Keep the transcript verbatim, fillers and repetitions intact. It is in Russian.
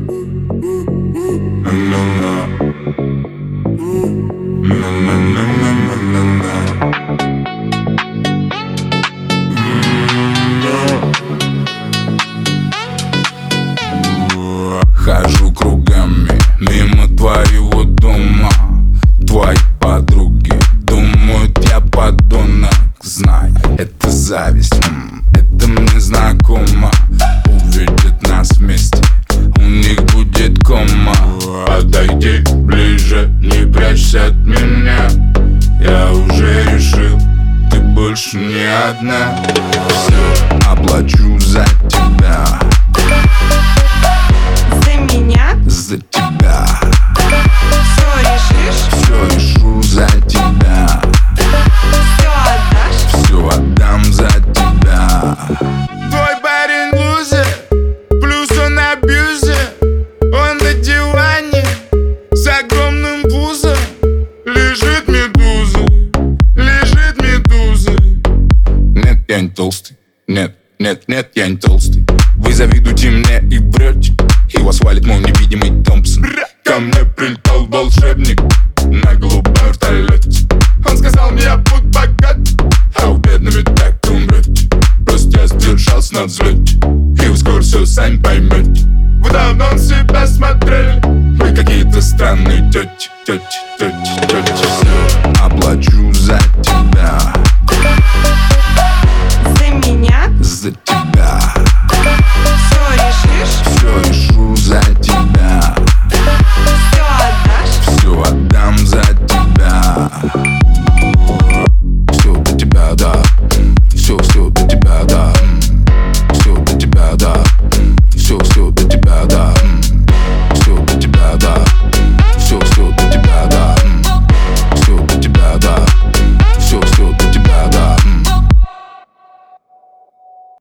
Хожу кругами мимо твоего дома. Твои подруги думают, я подонок. Знай, это зависть, м, это мне знакомо. Увидят нас вместе, у них будет кома. Подойди ближе, не прячься от меня. Я уже решил, ты больше не одна. Все оплачу за тебя. За тебя. Все решишь? Все решу за тебя. Все отдашь? Все отдам за тебя. Твой парень лузер, плюс он абьюзер. Он на диване с огромным пузом. Лежит медуза, лежит медуза. Нет, я не толстый. Нет, нет, нет, я не толстый. Вы завидуете мне и врете. Его свалит мой невидимый Томпсон. Ко мне прилетал волшебник на голубом вертолете. Он сказал мне, я буду богат, а у бедного так умрете. просто я сдержался на взлете. И вы скоро все сами поймете. Вы давно на себя смотрели. Вы какие-то странные тети, тети, тети, тети.